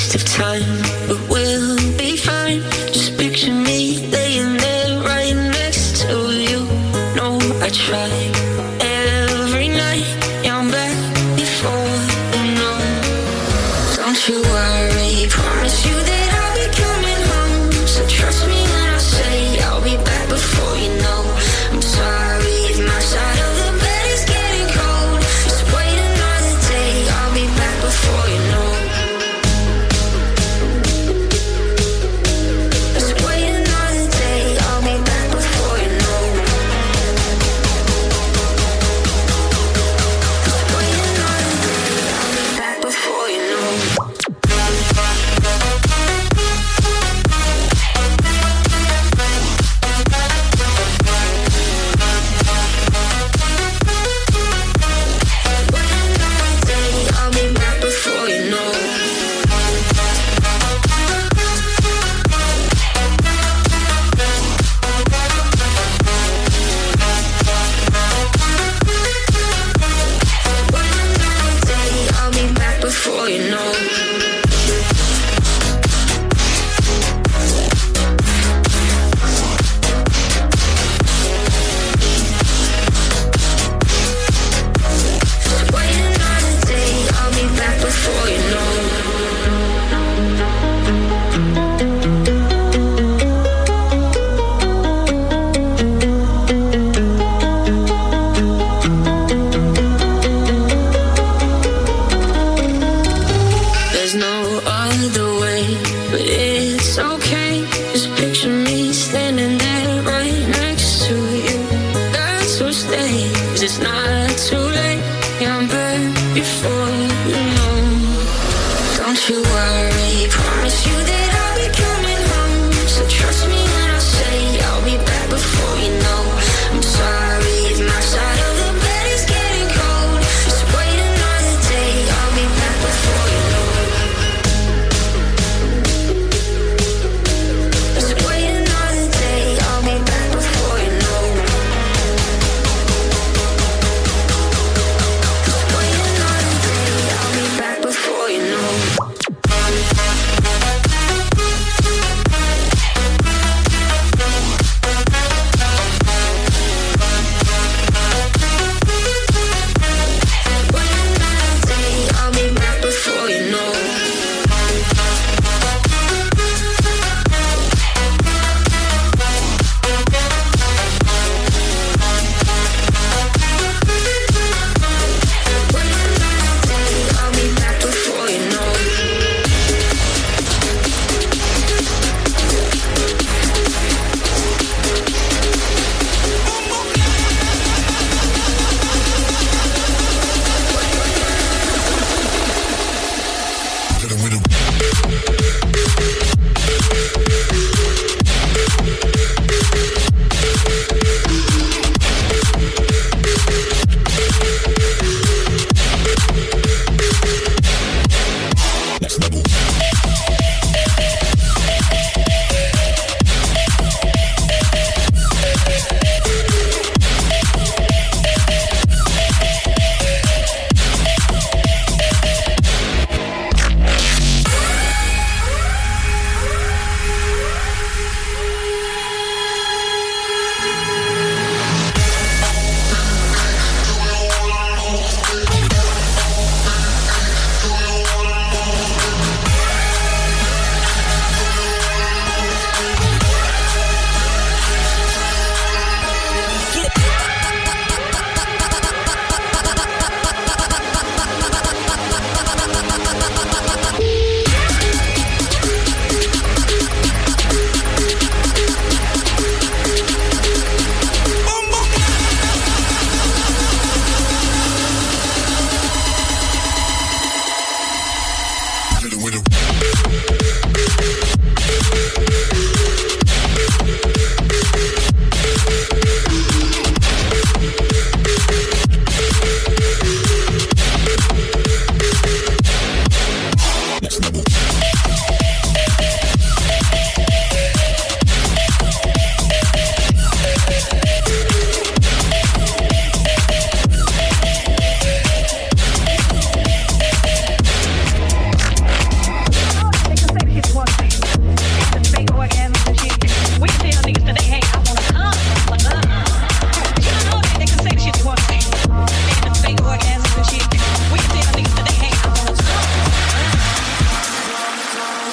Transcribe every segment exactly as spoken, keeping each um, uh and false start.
waste of time, but we'll be fine. Just picture me laying there right next to you. No, I try every night. Yeah, I'm back before you know. Don't you worry, promise you that I'll be coming home. So trust me when I say I'll be back before you know. I'm sorry if my side of the bed is getting cold. Just wait another day, I'll be back before you know. Just wait another day, I'll be back before you know. Just wait another day, I'll be back before you know. Before you know. It's not too late, yeah, I'm back before you know. Don't you worry, promise you that I'll be coming home. So trust me when I say I'll be back before you know. I'm sorry if my side of the bed is getting cold. Just wait another day, I'll be back before you know. Just wait another day, I'll be back before you know. Before you know.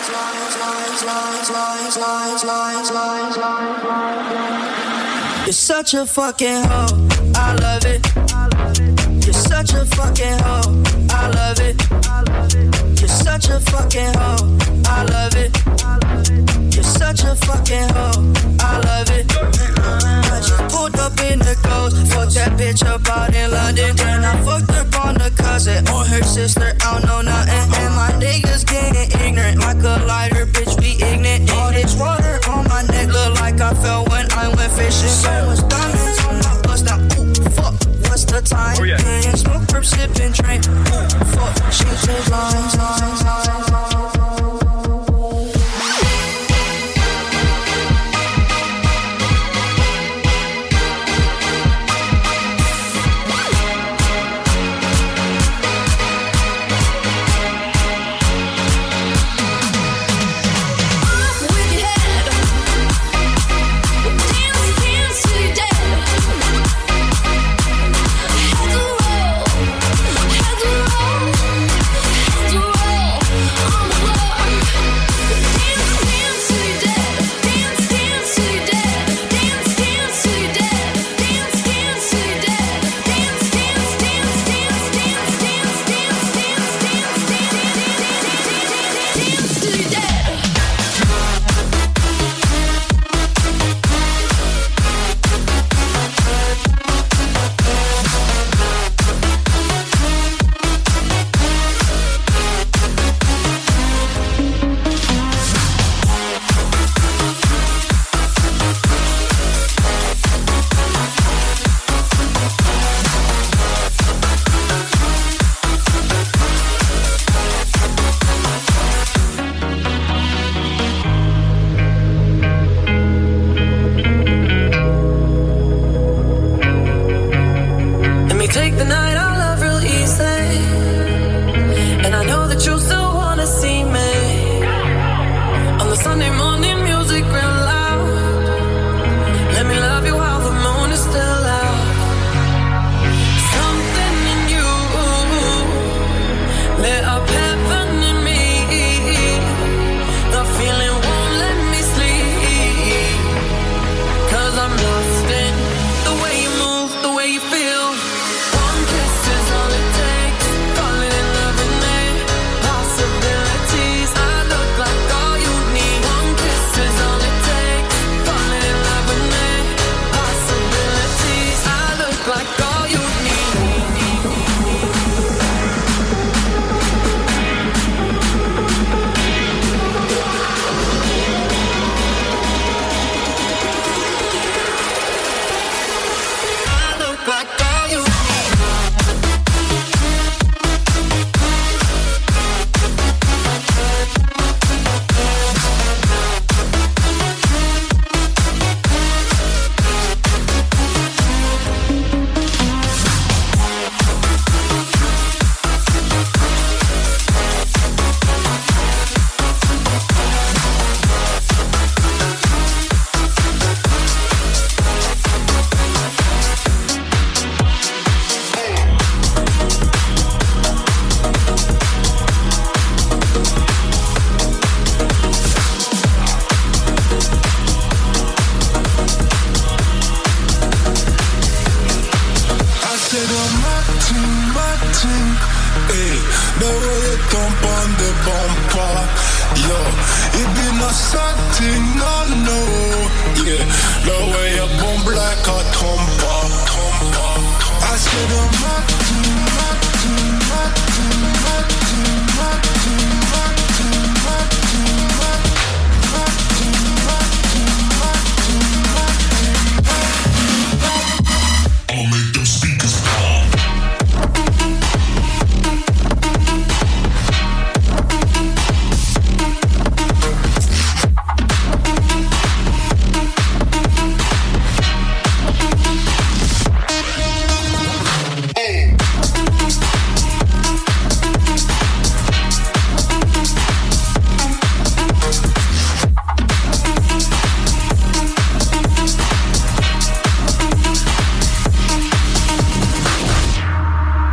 You're such a fucking hoe, I love it. You're such a fucking hoe, I love it. You're such a fucking hoe, I love it. You're such a fucking hoe, I love it. I just pulled up in the ghost, fucked that bitch up out in London. Then I fucked up on the cousin or her sister, I don't know nothing. And my niggas getting ignorant, like a lighter, bitch, we ignorant. All this water on my neck look like I fell when I went fishing. So much diamonds on my bust now, ooh, fuck, what's the time? Oh, yeah. And smoke, perp, sipping, drink, ooh, fuck, she just lines, lines, lines, lines.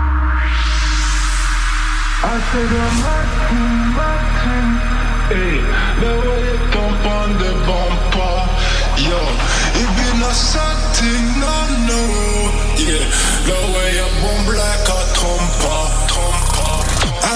Hey,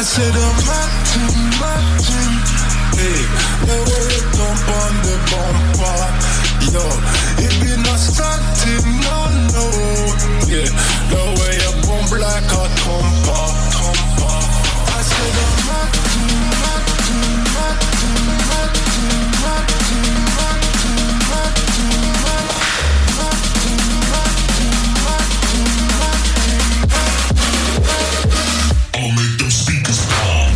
I said I'm matching, matching. Hey, the way you jump on the bumper. Yo, it be not starting, no, no. Yeah, the way you bump like a thumper, thumper. I said I'm matching, matching, matching, matching, matching, matching, matching, matching, matching, matching. I'll make them speakers pop.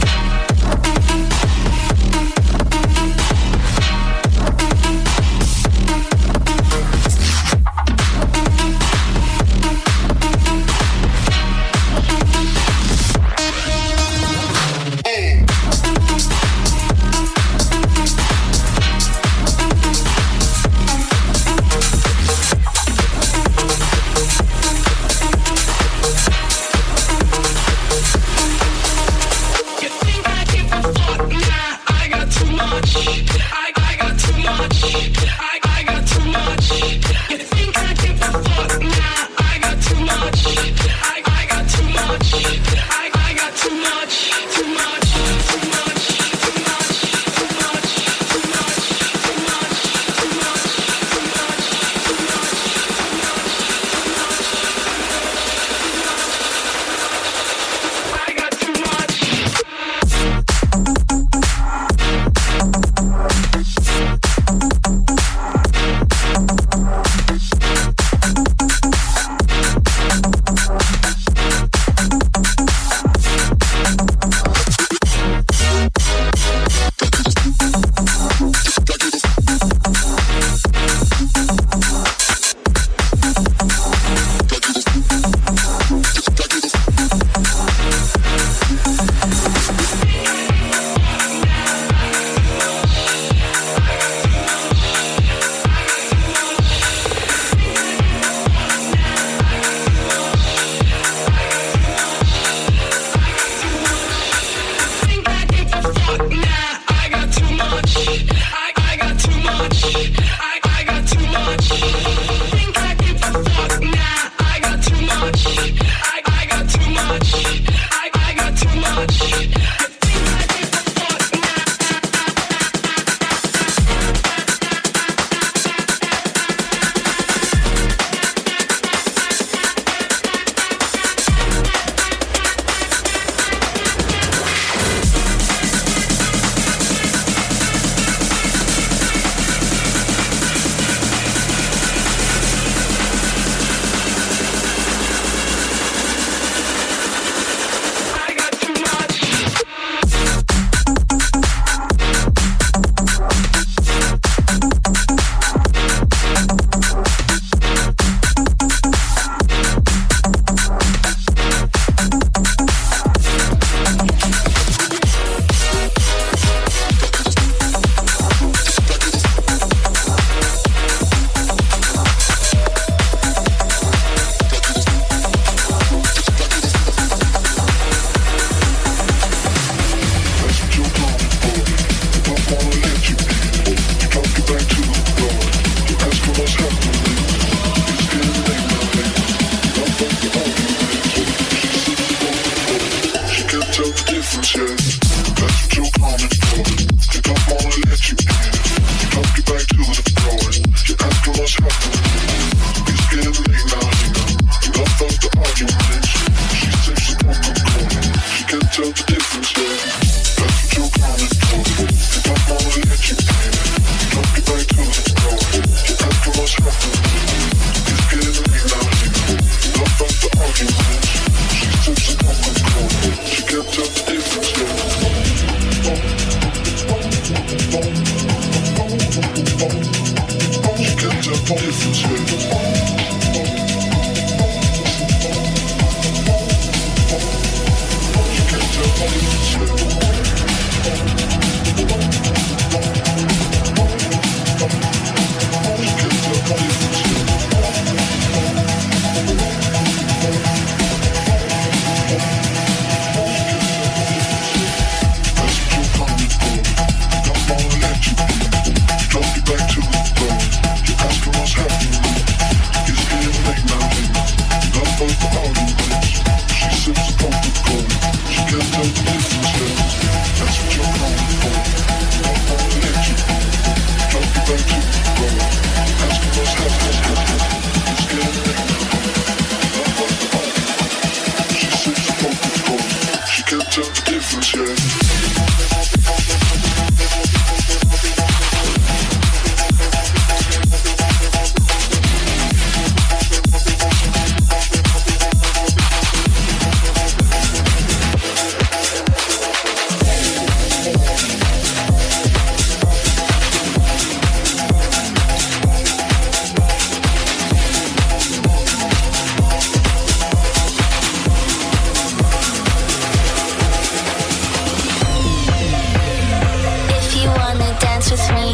with me.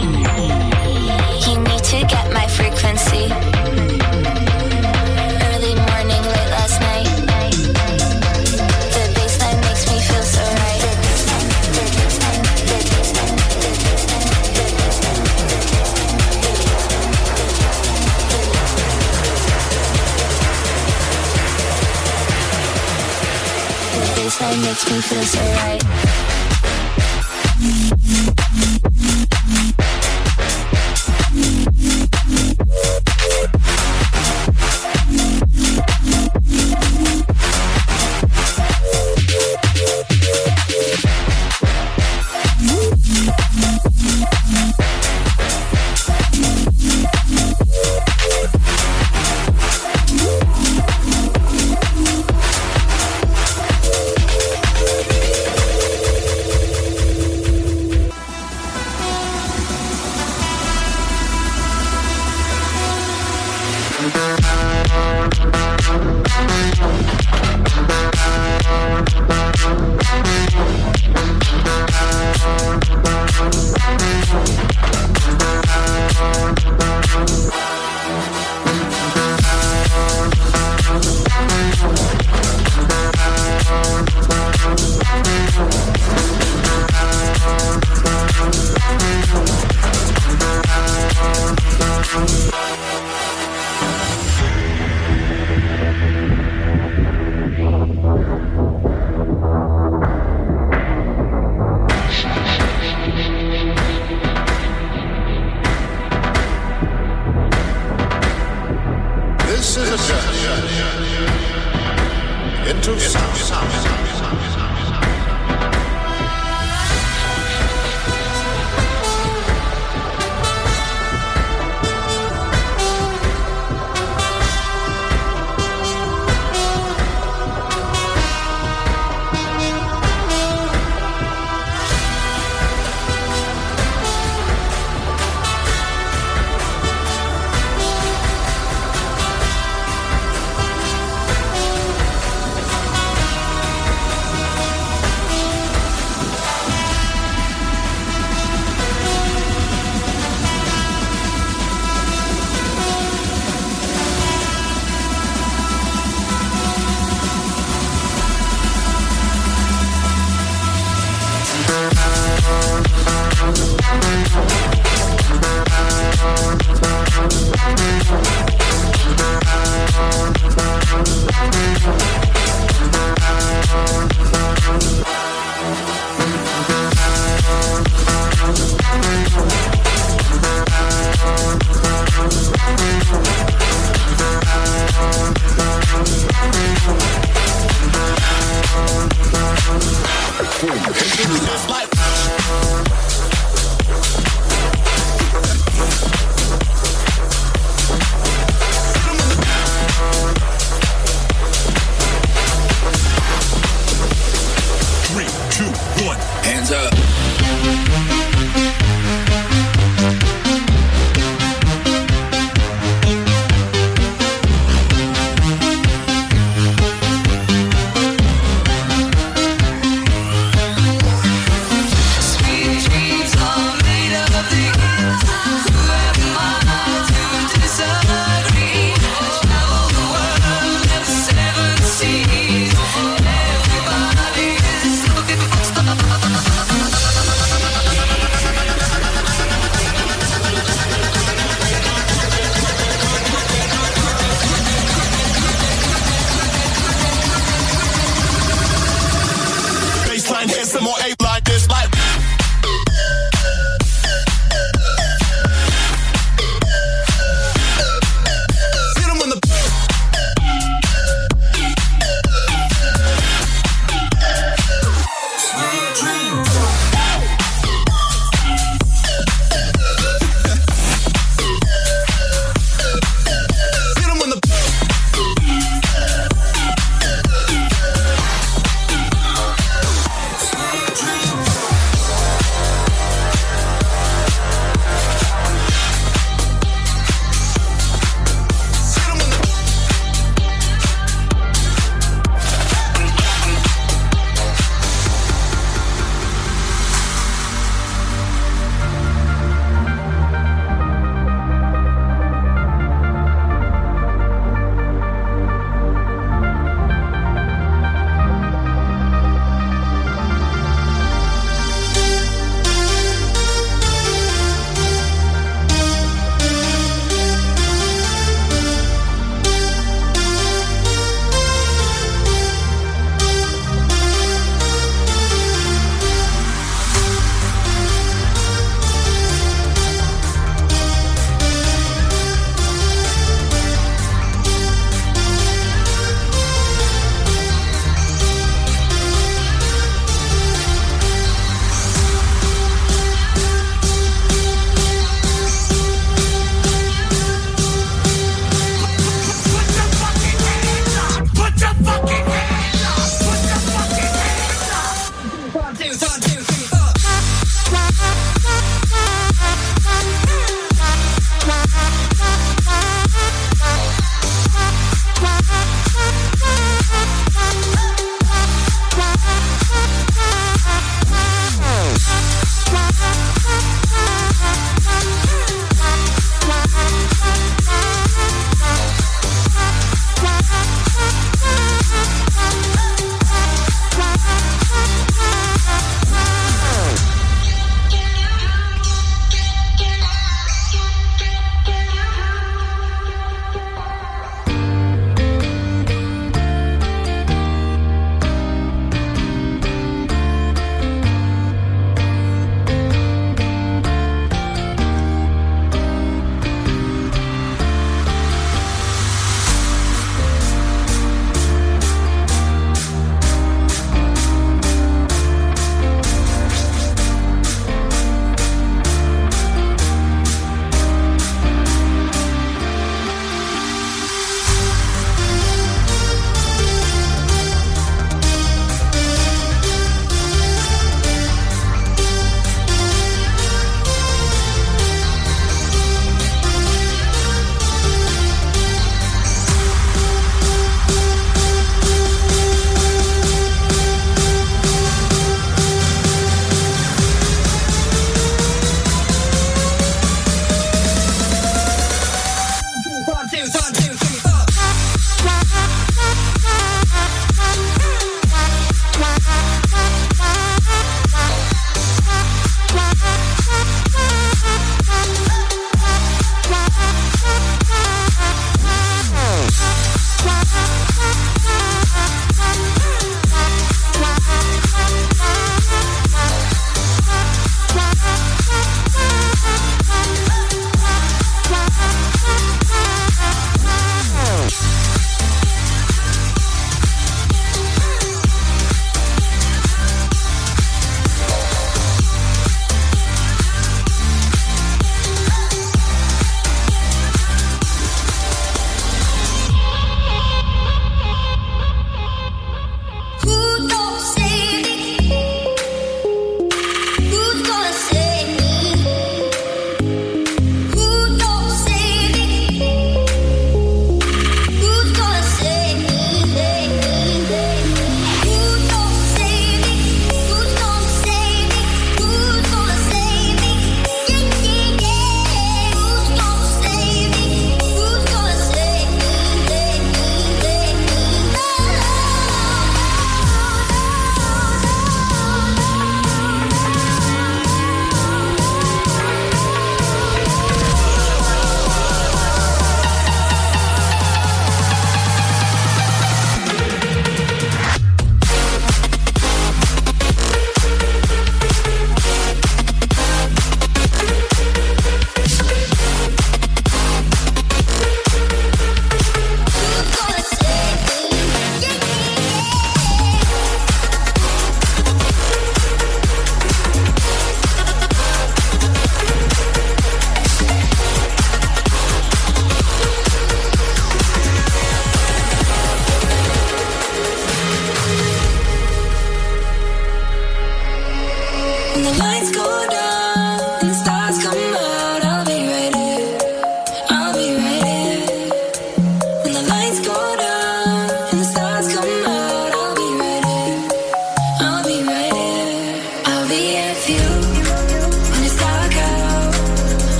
You need to get my frequency. Early morning, late last night. The bassline makes me feel so right. The bassline makes me feel so right.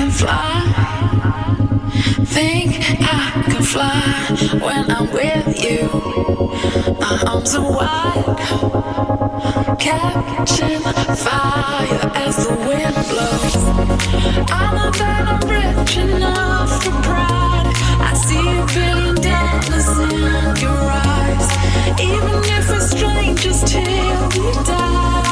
can fly. Think I can fly when I'm with you. My arms are wide, catching fire as the wind blows. I know that I'm rich enough for pride. I see a billion dollars in your eyes, even if we're strangers till we die.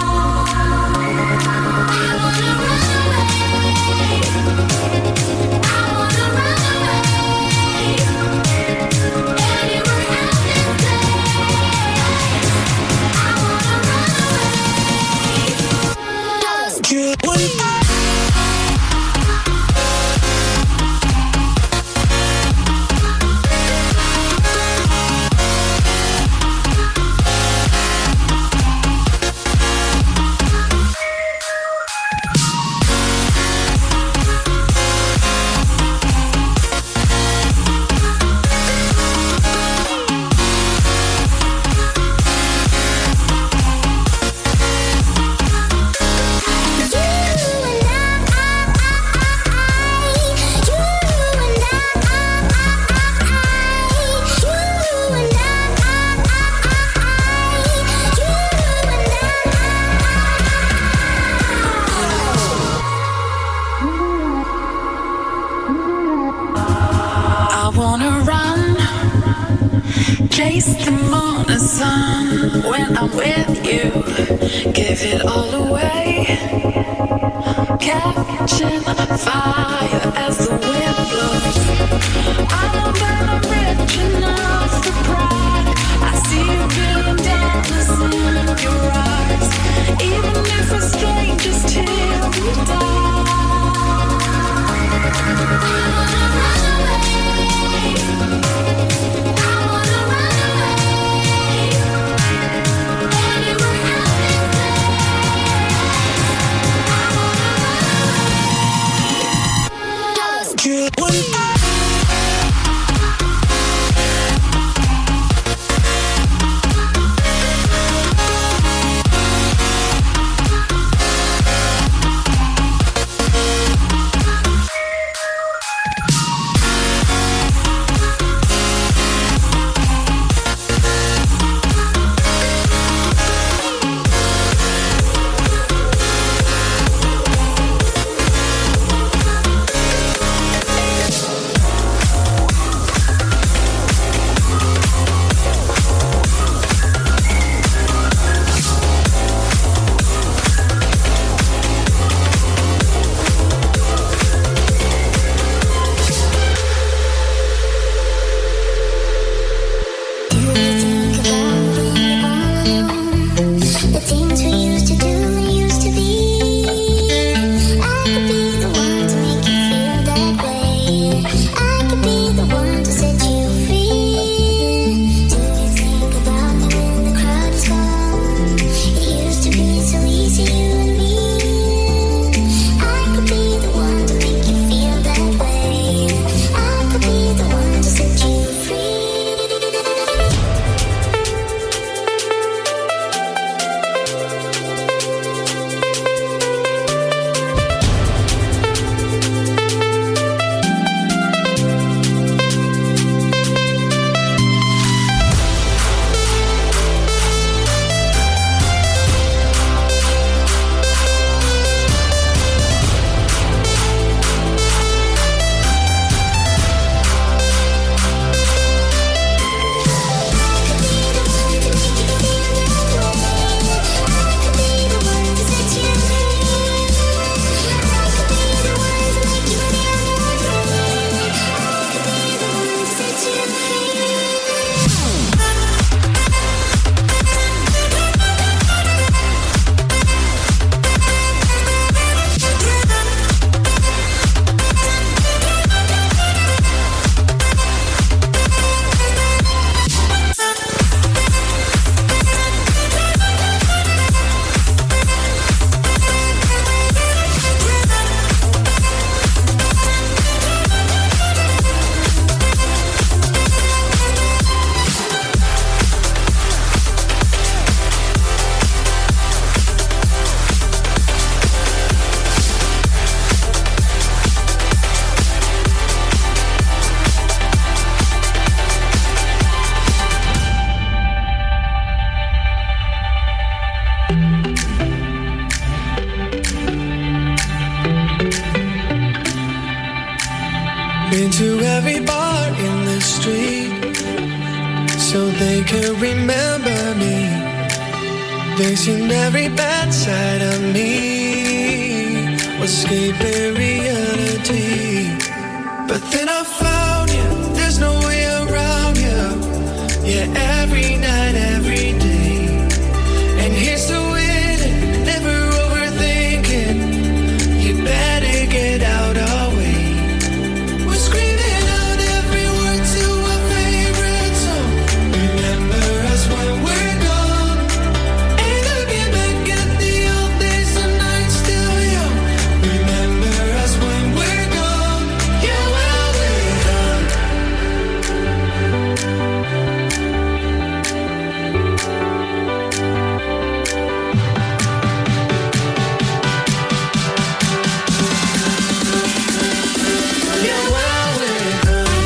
I wanna run away. I wanna run away. Anywhere out this place. I wanna run away. Just get away. Chase the morning sun when I'm with you. Give it all away. Catching fire as the wind blows. I know that I'm rich enough for pride. I see a billion dollars in your eyes, even if we're strangers till we die. I wanna run away. I wanna run away. Anywhere out this place. I wanna run away. Just Been to every bar in the street, so they can remember me. They seen every bad side of me, escaping reality. But then I found you, there's no way around you. Yeah, every night, every day. And here's to winning, never overthinking. You better get out our way. We're screaming out every word to our favorite song. Remember us when we're gone. Ain't looking back at the old days, the night's still young. Remember us when we're gone. Yeah, well, we're gone. Yeah, well, we're gone.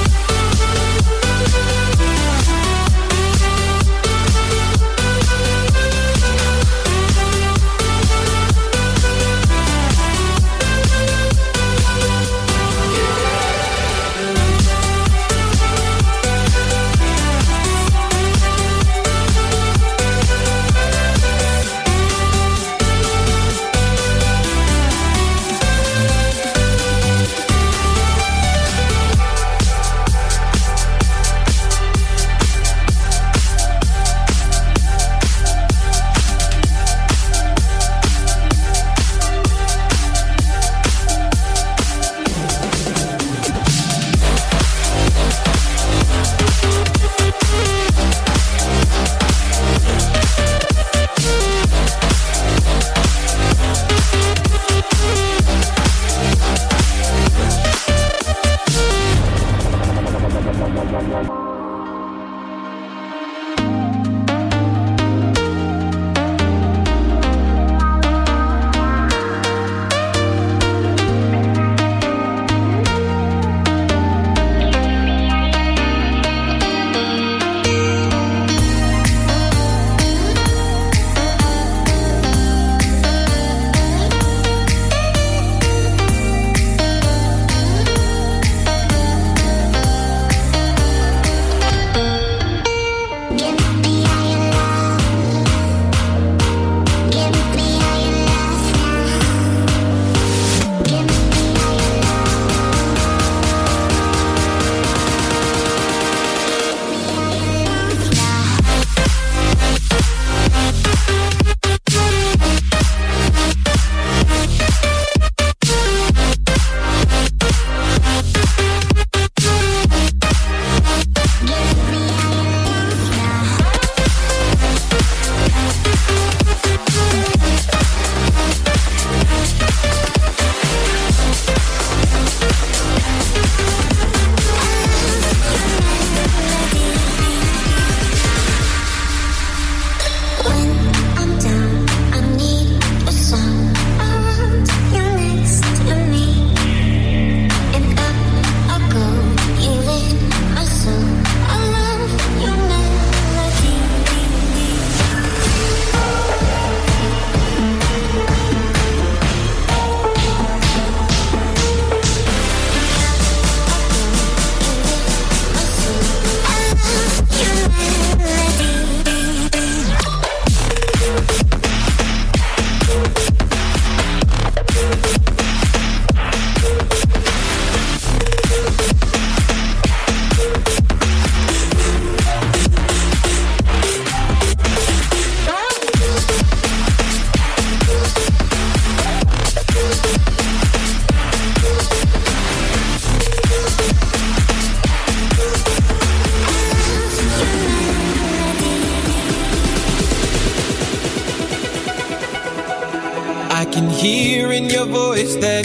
I can hear in your voice that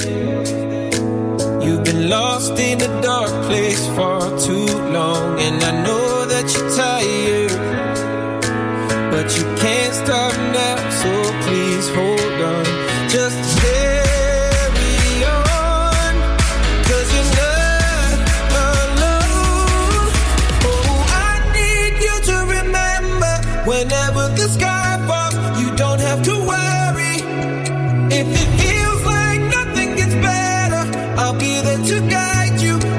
you've been lost in a dark place for too long. And I know that you're tired, but you can't stop now, so please hold on. Just carry on, 'cause you're not alone. Oh, I need you to remember, whenever the sky falls, you don't have to worry. If it feels like nothing gets better, I'll be there to guide you.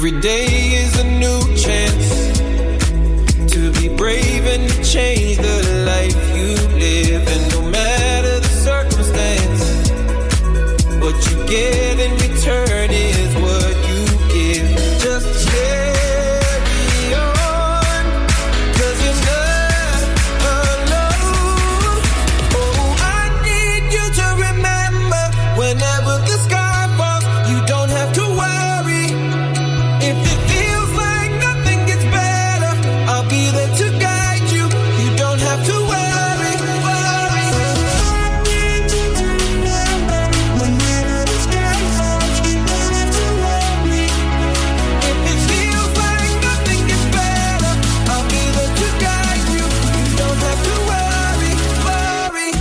Every day is a new chance to be brave and to change the life you live. And no matter the circumstance, what you get in return is what you give. Just carry on, 'cause you're not alone. Oh, I need you to remember, whenever the sky falls, you don't have to worry. If it feels like nothing gets better, I'll be there to guide you. You don't have to worry, worry. I need you to remember, whenever the sky falls, you don't have to worry. If it feels like nothing gets better, I'll be there to guide you. You don't have to worry, worry.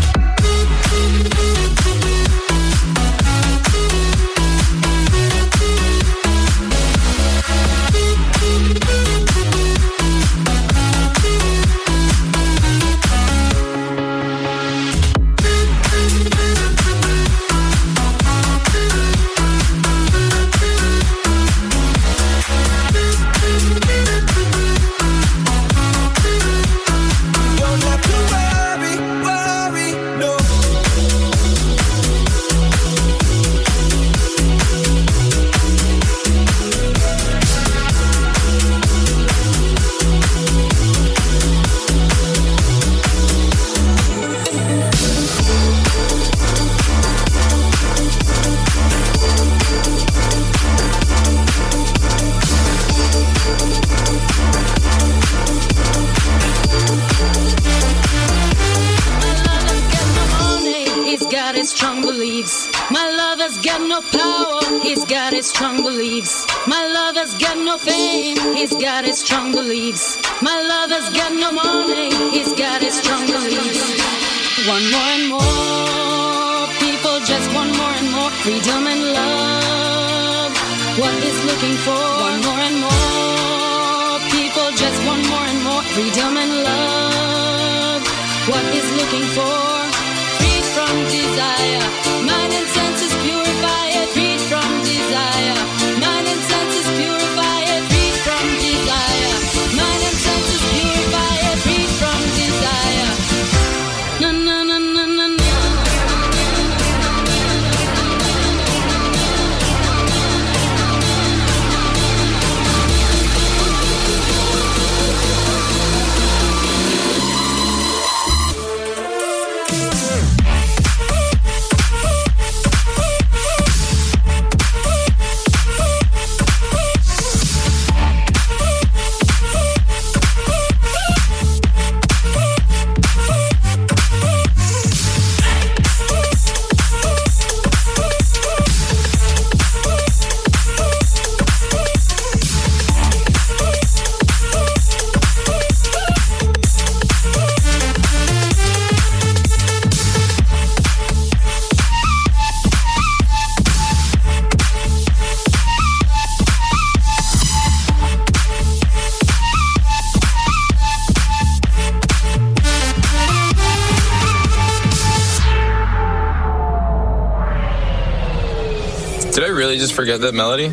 Don't have to worry, worry, no. He's got his strong beliefs. My lover's got no power. He's got his strong beliefs. My lover's got no fame. He's got his strong beliefs. My lover's got no money. He's got his strong beliefs. One more and more people just want more and more freedom and love. What is looking for? One more and more people just want more and more freedom and love. What is looking for? Freed from desire, mind and senses purify it. Freed from desire, mind and senses purify it. Freed from desire, mind and senses purify it. Freed from desire. Na na na na na na. Did I really just forget that melody?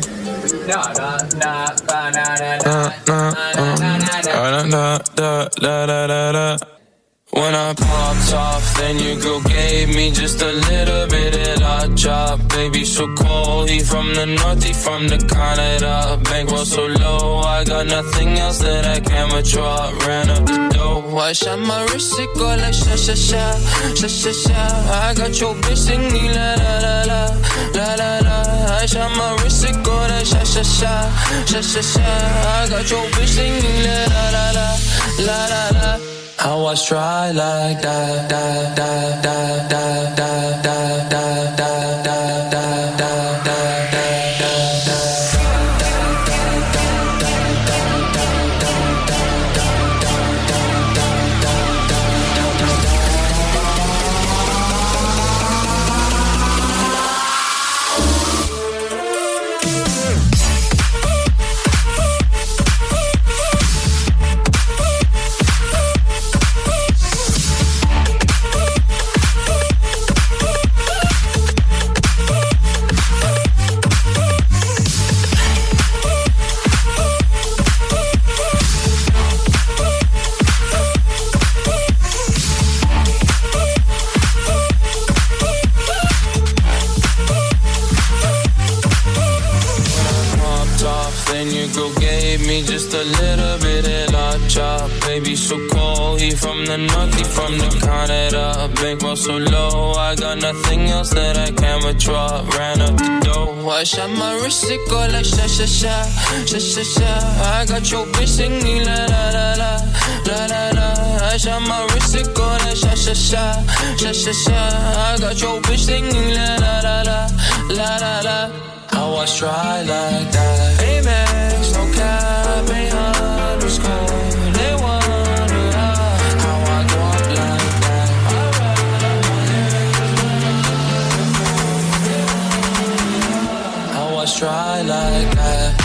When I popped off, then your girl gave me just a little bit of that job. Baby, so cold, he from the north, he from the Canada. Bankroll so low, I got nothing else that I can withdraw. Ran up the dough, I shot my wrist, it go like sha sha sha, sha sha sha. I got your bitch singing la la la la, la la la. I shot my wrist, it go like sha sha sha, sha sha sha. I got your bitch singing la la la la, la la la. I was dry like that, da da da da da da da da da da da da. just a little bit of la chop. Baby, so cold, he from the north, he from the Canada. Bankroll so low, I got nothing else that I can withdraw. Ran up the dough, I shot my wrist, it go like sha sha sha, sha sha sha. I got your bitch singing la la la la, la la la. I shot my wrist, it go like sha sha sha, sha sha sha. I got your bitch singing la la la la, la la la. I was dry like that. Amex, no cap, ain't underscore. They wonder how I go up like that. I was dry like that.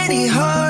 many hearts.